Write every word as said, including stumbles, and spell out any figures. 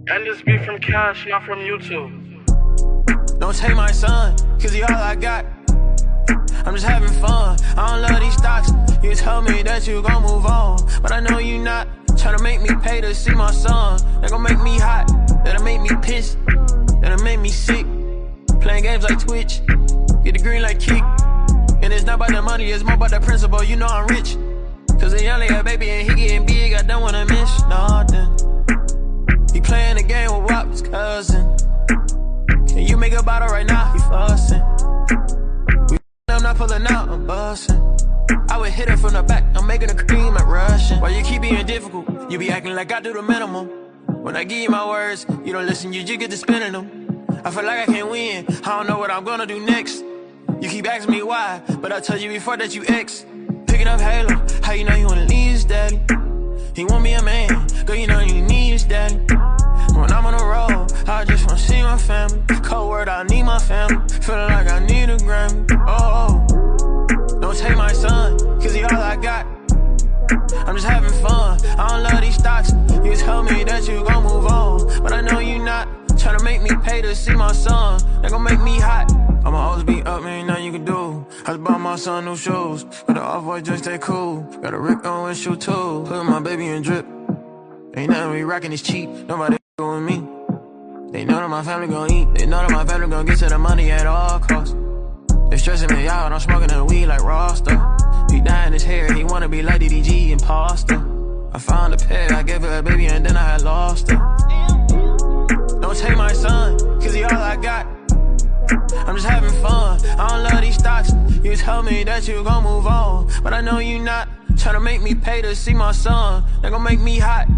And this be from Cash, not from YouTube. Don't take my son, cause he all I got. I'm just having fun, I don't love these stocks. You told me that you gon' move on, but I know you not. Tryna make me pay to see my son. That gon' make me hot, that'll make me piss, that'll make me sick. Playing games like Twitch, get the green like Kick. And it's not about the money, it's more about the principle, you know I'm rich. Cause a young nigga baby and he getting big, I don't wanna miss nothing. He playing the game with W A P's cousin. Can you make a bottle right now? He fussing. We I'm not pulling out, I'm busting. I would hit her from the back, I'm making a cream at Russian. Why you keep being difficult? You be acting like I do the minimum. When I give you my words, you don't listen, you just get to spinning them. I feel like I can't win, I don't know what I'm gonna do next. You keep asking me why, but I told you before that you ex. Picking up Halo, how you know you wanna leave his daddy? He want me a man, girl you know you need his daddy. When I'm on the road, I just wanna see my family. Cold word, I need my family. Feeling like I need a Grammy. Oh, oh. Don't take my son, cause he all I got. I'm just having fun, I don't love these stocks. You told me that you gon' move on, but I know you not. Tryna make me pay to see my son. That gon' make me hot. I'ma always be up, man, nothing you can do. I just bought my son new shoes. Got the off-white joint, stay cool. Got a Rick on with shoe too. Put my baby in drip. Ain't nothing we rockin' is cheap. Nobody with me. They know that my family gon' eat. They know that my family gon' get to the money at all costs. They stressing me out, I'm smoking the weed like Rasta. He dyeing his hair, he wanna be like D D G imposter. I found a pet, I gave her a baby and then I had lost her. Don't take my son, cause he all I got. I'm just having fun, I don't love these stocks. You told me that you gon' move on, but I know you not. Tryna make me pay to see my son. That gon' make me hot.